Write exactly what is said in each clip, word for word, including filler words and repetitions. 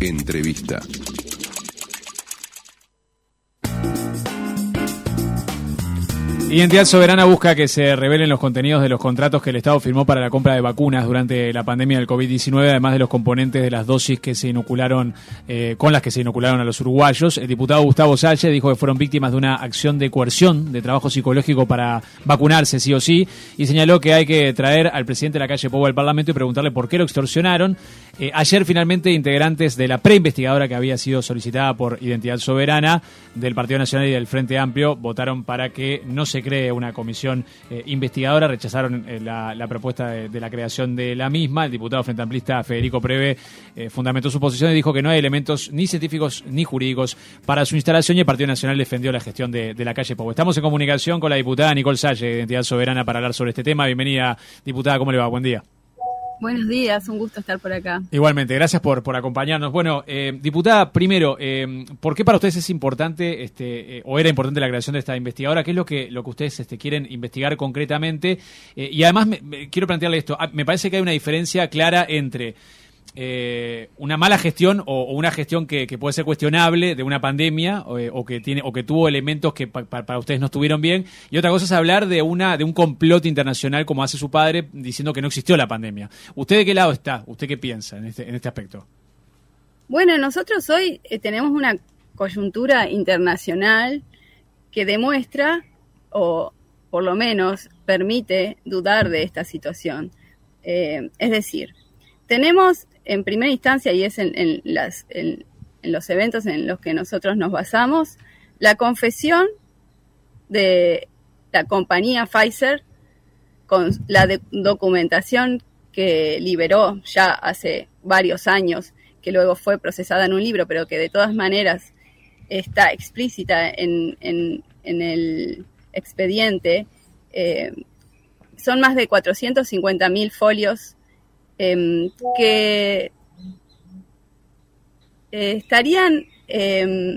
Entrevista. Identidad Soberana busca que se revelen los contenidos de los contratos que el Estado firmó para la compra de vacunas durante la pandemia del COVID diecinueve, además de los componentes de las dosis que se inocularon, eh, con las que se inocularon a los uruguayos. El diputado Gustavo Salle dijo que fueron víctimas de una acción de coerción, de trabajo psicológico para vacunarse sí o sí, y señaló que hay que traer al presidente de la calle Pou al Parlamento y preguntarle por qué lo extorsionaron. Eh, ayer finalmente integrantes de la preinvestigadora que había sido solicitada por Identidad Soberana del Partido Nacional y del Frente Amplio votaron para que no se cree una comisión eh, investigadora, rechazaron eh, la, la propuesta de, de la creación de la misma. El diputado frente amplista Federico Preve eh, fundamentó su posición y dijo que no hay elementos ni científicos ni jurídicos para su instalación, y el Partido Nacional defendió la gestión de, de la calle Pou. Estamos en comunicación con la diputada Nicole Salle, de Identidad Soberana, para hablar sobre este tema. Bienvenida, diputada, ¿cómo le va? Buen día. Buenos días, un gusto estar por acá. Igualmente, gracias por, por acompañarnos. Bueno, eh, diputada, primero, eh, ¿por qué para ustedes es importante, este, eh, o era importante la creación de esta investigadora? ¿Qué es lo que, lo que ustedes este, quieren investigar concretamente? Eh, y además, me, me, quiero plantearle esto. Me parece que hay una diferencia clara entre eh, una mala gestión o, o una gestión que, que puede ser cuestionable de una pandemia o, o que tiene o que tuvo elementos que pa, pa, para ustedes no estuvieron bien, y otra cosa es hablar de una de un complot internacional como hace su padre diciendo que no existió la pandemia. ¿Usted de qué lado está? ¿Usted qué piensa en este en este aspecto? Bueno, nosotros hoy eh, tenemos una coyuntura internacional que demuestra, o por lo menos permite dudar de esta situación. Eh, es decir, tenemos en primera instancia, y es en, en, las, en, en los eventos en los que nosotros nos basamos, la confesión de la compañía Pfizer con la de documentación que liberó ya hace varios años, que luego fue procesada en un libro, pero que de todas maneras está explícita en, en, en el expediente. Eh, son más de cuatrocientos cincuenta mil folios Eh, que eh, estarían eh,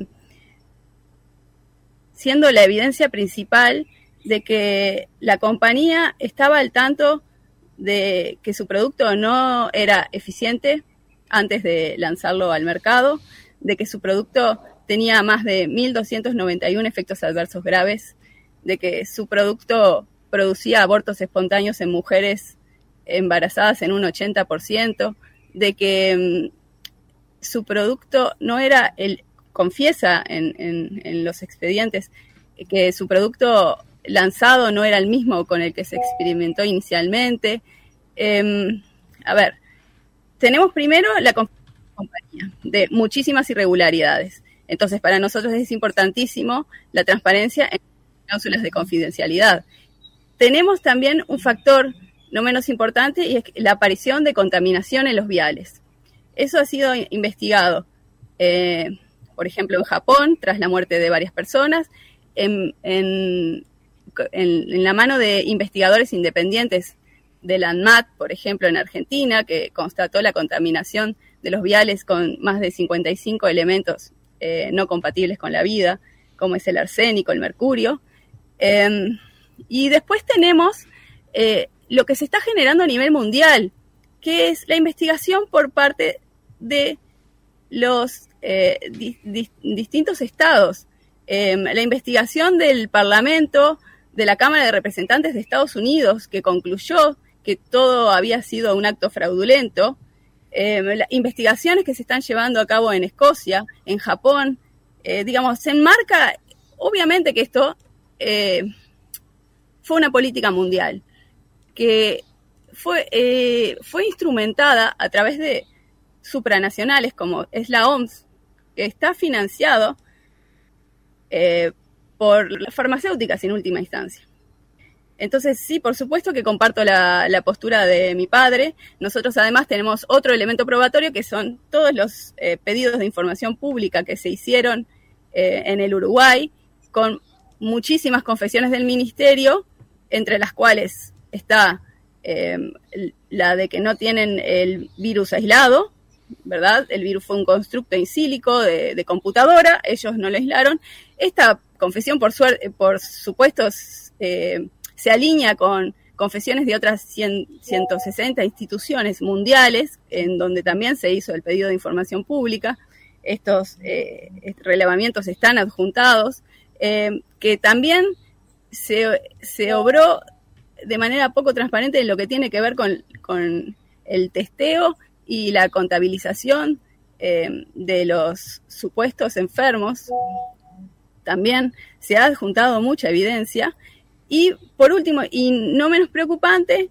siendo la evidencia principal de que la compañía estaba al tanto de que su producto no era eficiente antes de lanzarlo al mercado, de que su producto tenía más de mil doscientos noventa y uno efectos adversos graves, de que su producto producía abortos espontáneos en mujeres embarazadas en un ochenta por ciento, de que um, su producto no era el, confiesa en, en, en los expedientes, que su producto lanzado no era el mismo con el que se experimentó inicialmente. Eh, a ver, tenemos primero la compañía de muchísimas irregularidades. Entonces, para nosotros es importantísimo la transparencia en cláusulas de confidencialidad. Tenemos también un factor no menos importante, y es la aparición de contaminación en los viales. Eso ha sido investigado, eh, por ejemplo, en Japón, tras la muerte de varias personas, en, en, en, en la mano de investigadores independientes de la ANMAT, por ejemplo, en Argentina, que constató la contaminación de los viales con más de cincuenta y cinco elementos eh, no compatibles con la vida, como es el arsénico, el mercurio. Eh, y después tenemos Eh, lo que se está generando a nivel mundial, que es la investigación por parte de los eh, di, di, distintos estados. Eh, la investigación del Parlamento, de la Cámara de Representantes de Estados Unidos, que concluyó que todo había sido un acto fraudulento. Eh, las investigaciones que se están llevando a cabo en Escocia, en Japón, eh, digamos, se enmarca, obviamente que esto eh, fue una política mundial, que fue, eh, fue instrumentada a través de supranacionales como es la O M S, que está financiado eh, por las farmacéuticas en última instancia. Entonces, sí, por supuesto que comparto la, la postura de mi padre. Nosotros además tenemos otro elemento probatorio, que son todos los eh, pedidos de información pública que se hicieron eh, en el Uruguay, con muchísimas confesiones del ministerio, entre las cuales está eh, la de que no tienen el virus aislado, ¿verdad? El virus fue un constructo in silico de, de computadora, ellos no lo aislaron. Esta confesión, por, suerte, por supuesto, eh, se alinea con confesiones de otras cien, ciento sesenta instituciones mundiales, en donde también se hizo el pedido de información pública. Estos eh, relevamientos están adjuntados, eh, que también se, se obró de manera poco transparente en lo que tiene que ver con, con el testeo y la contabilización eh, de los supuestos enfermos. También se ha adjuntado mucha evidencia. Y por último, y no menos preocupante,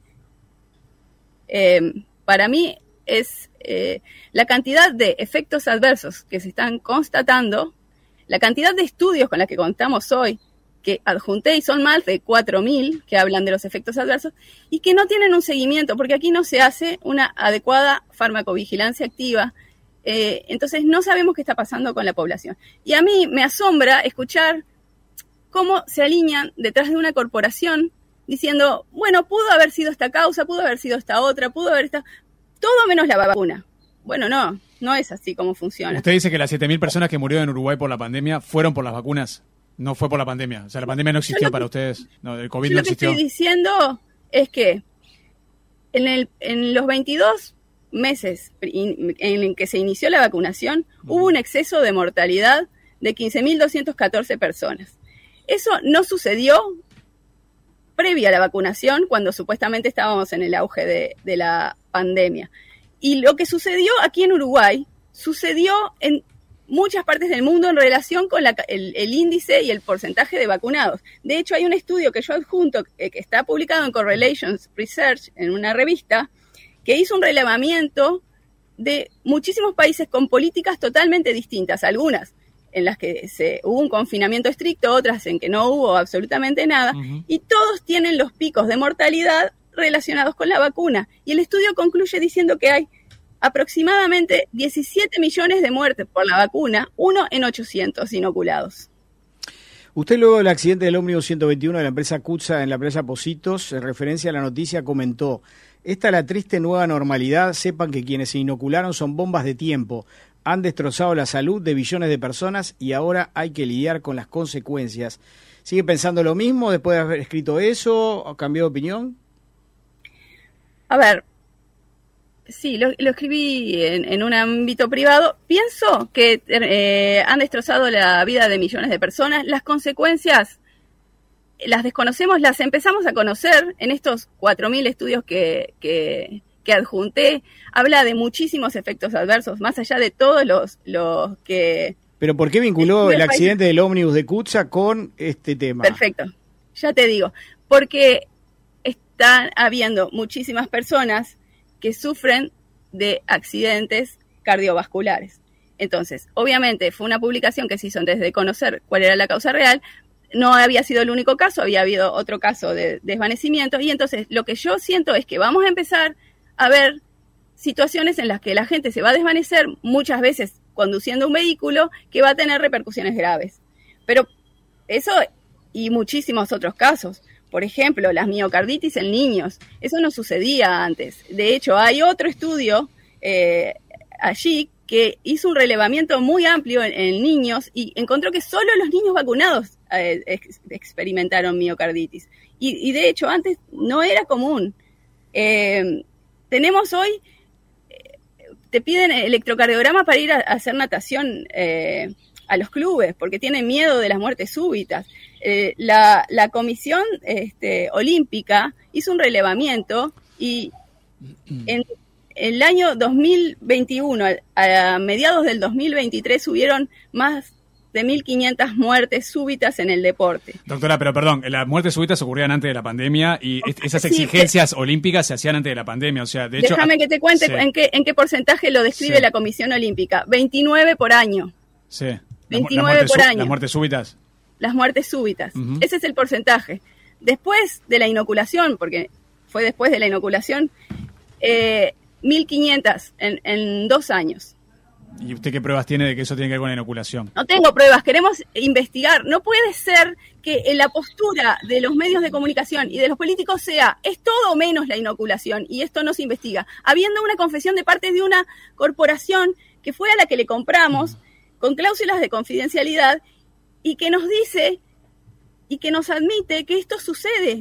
eh, para mí es eh, la cantidad de efectos adversos que se están constatando, la cantidad de estudios con la que contamos hoy, que adjunté y son más de cuatro mil que hablan de los efectos adversos y que no tienen un seguimiento, porque aquí no se hace una adecuada farmacovigilancia activa. Eh, entonces no sabemos qué está pasando con la población. Y a mí me asombra escuchar cómo se alinean detrás de una corporación diciendo, bueno, pudo haber sido esta causa, pudo haber sido esta otra, pudo haber estado... todo menos la vacuna. Bueno, no, no es así como funciona. Usted dice que las siete mil personas que murieron en Uruguay por la pandemia fueron por las vacunas. No fue por la pandemia. O sea, la pandemia no existió para ustedes. No, el COVID no existió. Lo que estoy diciendo es que en, el, en los veintidós meses en que se inició la vacunación, uh-huh. hubo un exceso de mortalidad de quince mil doscientas catorce personas. Eso no sucedió previa a la vacunación, cuando supuestamente estábamos en el auge de, de la pandemia. Y lo que sucedió aquí en Uruguay, sucedió en muchas partes del mundo en relación con la, el, el índice y el porcentaje de vacunados. De hecho, hay un estudio que yo adjunto, eh, que está publicado en Correlations Research, en una revista, que hizo un relevamiento de muchísimos países con políticas totalmente distintas, algunas en las que se, hubo un confinamiento estricto, otras en que no hubo absolutamente nada, uh-huh. y todos tienen los picos de mortalidad relacionados con la vacuna. Y el estudio concluye diciendo que hay aproximadamente diecisiete millones de muertes por la vacuna, uno en ochocientos inoculados. Usted, luego del accidente del ómnibus ciento veintiuno de la empresa CUTSA en la playa Positos, en referencia a la noticia, comentó: esta es la triste nueva normalidad, sepan que quienes se inocularon son bombas de tiempo, han destrozado la salud de billones de personas y ahora hay que lidiar con las consecuencias. ¿Sigue pensando lo mismo después de haber escrito eso? ¿O cambió de opinión? A ver, sí, lo, lo escribí en, en un ámbito privado. Pienso que eh, han destrozado la vida de millones de personas. Las consecuencias las desconocemos, las empezamos a conocer en estos cuatro mil estudios que, que, que adjunté. Habla de muchísimos efectos adversos, más allá de todos los, los que... ¿Pero por qué vinculó el accidente del ómnibus de CUTSA con este tema? Perfecto, ya te digo. Porque están habiendo muchísimas personas que sufren de accidentes cardiovasculares. Entonces, obviamente, fue una publicación que se hizo antes de conocer cuál era la causa real. No había sido el único caso, había habido otro caso de desvanecimiento. Y entonces, lo que yo siento es que vamos a empezar a ver situaciones en las que la gente se va a desvanecer, muchas veces conduciendo un vehículo, que va a tener repercusiones graves. Pero eso y muchísimos otros casos. Por ejemplo, las miocarditis en niños. Eso no sucedía antes. De hecho, hay otro estudio eh, allí que hizo un relevamiento muy amplio en, en niños y encontró que solo los niños vacunados eh, ex, experimentaron miocarditis. Y, y de hecho, antes no era común. Eh, tenemos hoy, eh, te piden electrocardiograma para ir a, a hacer natación eh, a los clubes, porque tienen miedo de las muertes súbitas. Eh, la, la Comisión este, Olímpica hizo un relevamiento y en el año dos mil veintiuno, a, a mediados del dos mil veintitrés, hubieron más de mil quinientas muertes súbitas en el deporte. Doctora, pero perdón, las muertes súbitas ocurrían antes de la pandemia y esas exigencias sí, olímpicas se hacían antes de la pandemia. O sea, de hecho, déjame que te cuente sí. en, qué, en qué porcentaje lo describe sí. la Comisión Olímpica. veintinueve por año. Sí. veintinueve por año. ¿Las muertes súbitas? Las muertes súbitas. Uh-huh. Ese es el porcentaje. Después de la inoculación, porque fue después de la inoculación, eh, mil quinientas en, en dos años. ¿Y usted qué pruebas tiene de que eso tiene que ver con la inoculación? No tengo pruebas, queremos investigar. No puede ser que en la postura de los medios de comunicación y de los políticos sea, es todo menos la inoculación y esto no se investiga. Habiendo una confesión de parte de una corporación que fue a la que le compramos, uh-huh. con cláusulas de confidencialidad, y que nos dice y que nos admite que esto sucede.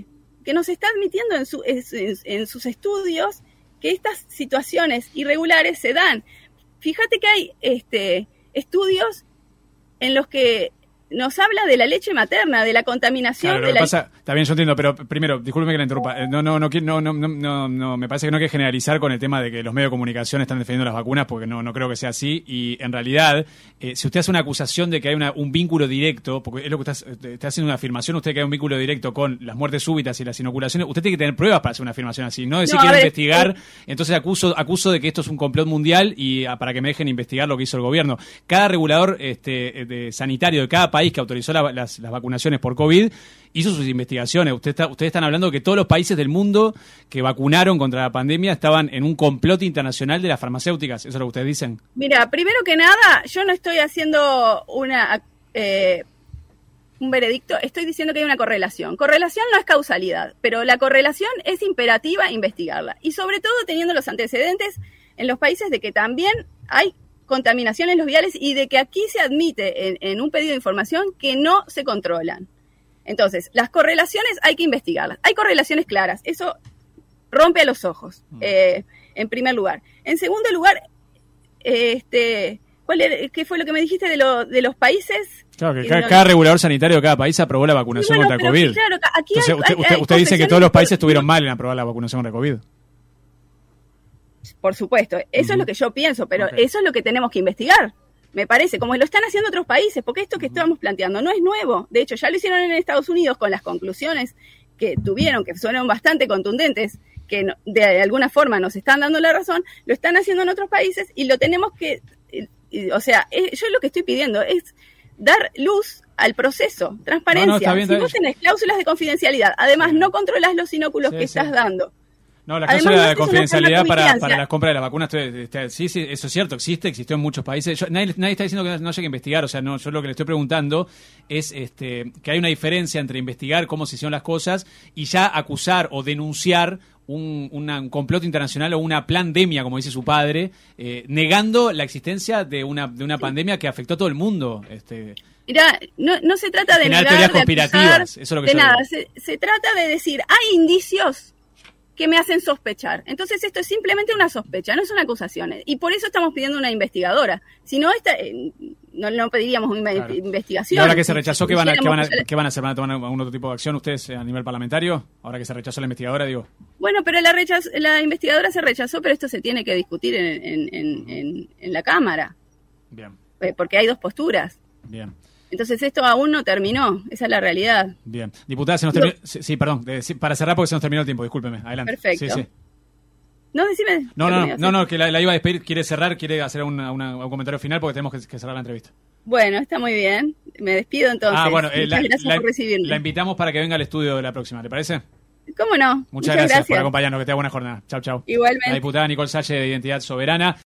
que nos está admitiendo en, su, en, en sus estudios que estas situaciones irregulares se dan. Fíjate que hay este, estudios en los que nos habla de la leche materna, de la contaminación. Claro, lo de que la... pasa, está bien, yo entiendo, pero primero, discúlpeme que la interrumpa. No, no, no, no, no, no, no, no, me parece que no hay que generalizar con el tema de que los medios de comunicación están defendiendo las vacunas, porque no, no creo que sea así. Y en realidad, eh, si usted hace una acusación de que hay una, un vínculo directo, porque es lo que está, está haciendo una afirmación, usted que hay un vínculo directo con las muertes súbitas y las inoculaciones, usted tiene que tener pruebas para hacer una afirmación así, no decir No, que quiero ver, investigar, eh, entonces acuso, acuso de que esto es un complot mundial y ah, para que me dejen investigar lo que hizo el gobierno. Cada regulador este, de, sanitario de cada país que autorizó la, las, las vacunaciones por COVID hizo sus investigaciones. Usted está, ustedes están hablando que todos los países del mundo que vacunaron contra la pandemia estaban en un complot internacional de las farmacéuticas. ¿Eso es lo que ustedes dicen? Mira, primero que nada, yo no estoy haciendo una eh, un veredicto, estoy diciendo que hay una correlación. Correlación no es causalidad, pero la correlación es imperativa investigarla. Y sobre todo teniendo los antecedentes en los países de que también hay contaminación en los viales y de que aquí se admite en, en un pedido de información que no se controlan. Entonces, las correlaciones hay que investigarlas. Hay correlaciones claras. Eso rompe a los ojos, eh, en primer lugar. En segundo lugar, eh, este, ¿cuál era, ¿qué fue lo que me dijiste de, lo, de los países? Claro, que cada, no, cada regulador sanitario de cada país aprobó la vacunación bueno, contra COVID. Claro, aquí Entonces, hay, usted, hay, usted, hay usted dice que todos los países por... estuvieron mal en aprobar la vacunación contra COVID. Por supuesto, eso uh-huh. es lo que yo pienso, pero okay. eso es lo que tenemos que investigar. Me parece, como lo están haciendo otros países, porque esto que estamos planteando no es nuevo. De hecho, ya lo hicieron en Estados Unidos con las conclusiones que tuvieron, que fueron bastante contundentes, que no, de alguna forma nos están dando la razón, lo están haciendo en otros países y lo tenemos que, y, o sea, es, yo lo que estoy pidiendo es dar luz al proceso, transparencia. No, no, está bien, está bien. Si vos tenés cláusulas de confidencialidad, además sí. no controlás los inóculos sí, que sí. estás dando. No, la cláusula de confidencialidad para, para las compras de las vacunas, sí, sí, eso es cierto, existe, existió en muchos países. Yo, nadie, nadie está diciendo que no, no haya que investigar, o sea, no, yo lo que le estoy preguntando es este, que hay una diferencia entre investigar cómo se hicieron las cosas y ya acusar o denunciar un, una, un complot internacional o una pandemia, como dice su padre, eh, negando la existencia de una, de una sí. pandemia que afectó a todo el mundo. Este, Mira, no, no se trata de negar, teorías de conspirativas, acusar, eso es lo que de yo nada, se, se trata de decir, hay indicios que me hacen sospechar. Entonces esto es simplemente una sospecha, no es una acusación. Y por eso estamos pidiendo una investigadora. Si no, esta, eh, no, no pediríamos una claro. investigación. ¿Y ahora que se rechazó, qué van, a, qué, van a, qué van a hacer? ¿Van a tomar algún otro tipo de acción ustedes a nivel parlamentario? Ahora que se rechazó la investigadora, digo. Bueno, pero la, rechaz, la investigadora se rechazó, pero esto se tiene que discutir en, en, en, en, en la Cámara. Bien. Eh, porque hay dos posturas. Bien. Entonces esto aún no terminó, esa es la realidad. Bien. Diputada, se nos terminó... Sí, sí, perdón, de, sí, para cerrar porque se nos terminó el tiempo, discúlpeme, adelante. Perfecto. Sí, sí. No, decime. No, no, no, no, no, que la, la iba a despedir, quiere cerrar, quiere hacer una, una, un comentario final porque tenemos que, que cerrar la entrevista. Bueno, está muy bien, me despido entonces. Ah, bueno, eh, Muchas la, gracias la, por recibirme. La invitamos para que venga al estudio de la próxima, ¿le parece? ¿Cómo no? Muchas, Muchas gracias, gracias por acompañarnos, que tenga buena jornada. Chau, chau. Igualmente. La diputada Nicole Salle de Identidad Soberana.